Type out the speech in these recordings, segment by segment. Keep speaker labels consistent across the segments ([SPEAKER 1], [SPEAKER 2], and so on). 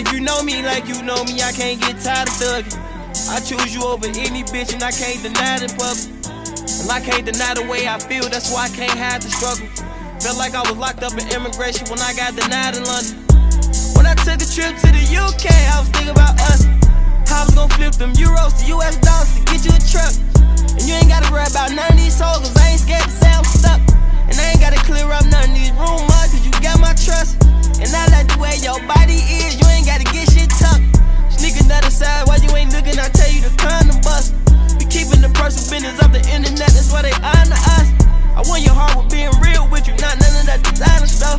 [SPEAKER 1] If you know me like you know me, I can't get tired of thugging. I choose you over any bitch and I can't deny it in public. And I can't deny the way I feel, that's why I can't hide the struggle. Felt like I was locked up in immigration when I got denied in London. When I took a trip to the UK, I was thinking about us. How I was gonna flip them euros to US dollars to get you a truck. And you ain't gotta worry about none of these hoes, cause I ain't scared to say I'm stuck. And I ain't gotta clear up none of these rumors, cause you got my trust. And I like the way your body is, you ain't gotta get shit tucked. Sneaking out the side while you ain't looking, I tell you to condom bust. Be keeping the personal business up the internet, that's why they honor us. I want your heart with being real with you, not none of that designer stuff.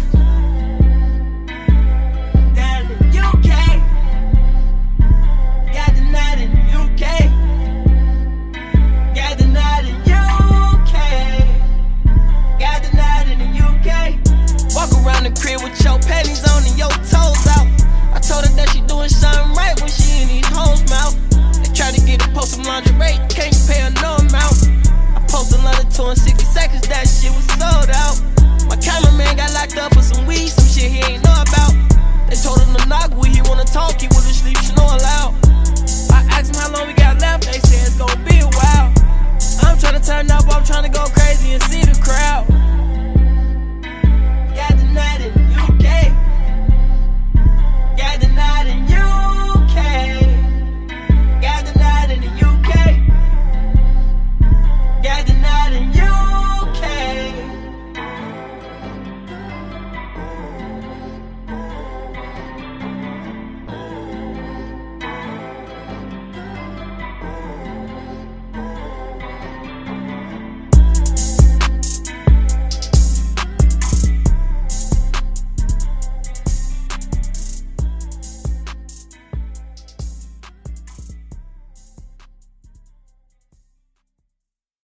[SPEAKER 1] Down in the UK, got denied in the UK, got denied in the UK, got denied in the UK. Walk around the crib with your panties on and your toes out. I told her that she doing something right when she in these hoes' mouth. They try to get her post some lingerie, can't pay her no amount. I posted another 2 in 60 seconds, that shit was sold out. My cameraman got locked up for some weed, some shit he ain't know about. They told him to knock when he wanna talk, he wouldn't sleep, snoring loud. I asked him how long we got left, they said it's gonna be a while. I'm tryna turn up, I'm tryna go crazy and see the crowd. Got denied it.